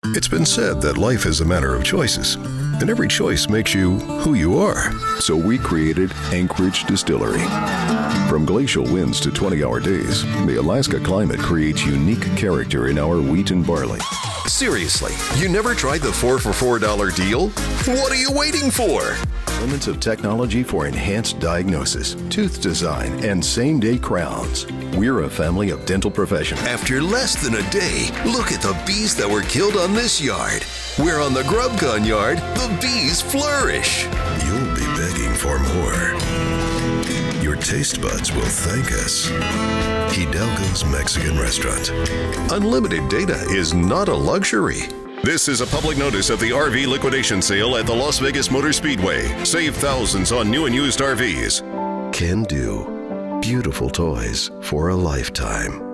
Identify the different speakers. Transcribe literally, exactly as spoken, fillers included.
Speaker 1: It's been said that life is a matter of choices, and every choice makes you who you are.
Speaker 2: So we created Anchorage Distillery. From glacial winds to twenty-hour days, the Alaska climate creates unique character in our wheat and barley.
Speaker 1: Seriously, you never tried the four for four dollar deal? What are you waiting for?
Speaker 2: Elements of technology for enhanced diagnosis, tooth design, and same-day crowns. We're a family of dental professionals.
Speaker 1: After less than a day, look at the bees that were killed on this yard. Where on the GrubCon yard, the bees flourish. You'll be begging for more. Your taste buds will thank us. Hidalgo's Mexican Restaurant. Unlimited data is not a luxury. This is a public notice of the R V liquidation sale at the Las Vegas Motor Speedway. Save thousands on new and used R Vs. Can do. Beautiful toys for a lifetime.